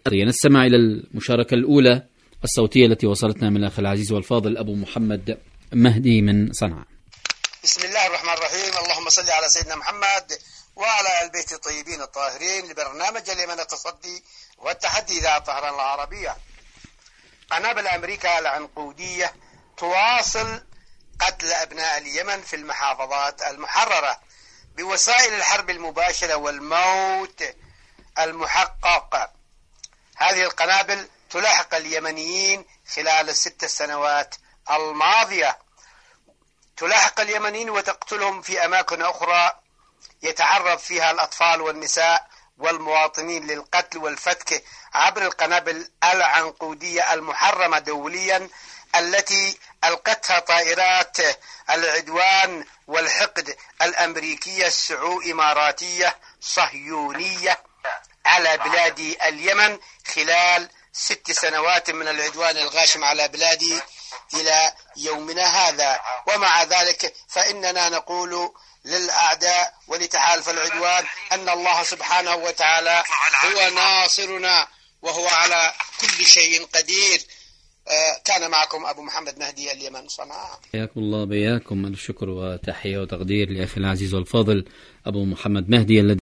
نستمع إلى المشاركة الأولى الصوتية التي وصلتنا من الأخ العزيز والفاضل أبو محمد مهدي من صنعاء. بسم الله الرحمن الرحيم. اللهم صل على سيدنا محمد وعلى البيت الطيبين الطاهرين. لبرنامج اليمن التصدي والتحدي إذاعة طهران العربية. قنابل أمريكا العنقودية تواصل قتل أبناء اليمن في المحافظات المحررة بوسائل الحرب المباشرة والموت المحقق. هذه القنابل تلاحق اليمنيين خلال ال6 سنوات الماضية، تلاحق اليمنيين وتقتلهم في أماكن أخرى يتعرض فيها الأطفال والنساء والمواطنين للقتل والفتك عبر القنابل العنقودية المحرمة دوليا التي ألقتها طائرات العدوان والحقد الأمريكية السعو إماراتية صهيونية على بلاد اليمن خلال 6 سنوات من العدوان الغاشم على بلادي إلى يومنا هذا. ومع ذلك فإننا نقول للأعداء ولتحالف العدوان أن الله سبحانه وتعالى هو ناصرنا وهو على كل شيء قدير. كان معكم أبو محمد مهدي، اليمن، صنعاء. حياكم الله. بياكم الشكر وتحية وتقدير لأخي العزيز والفاضل أبو محمد مهدي الذي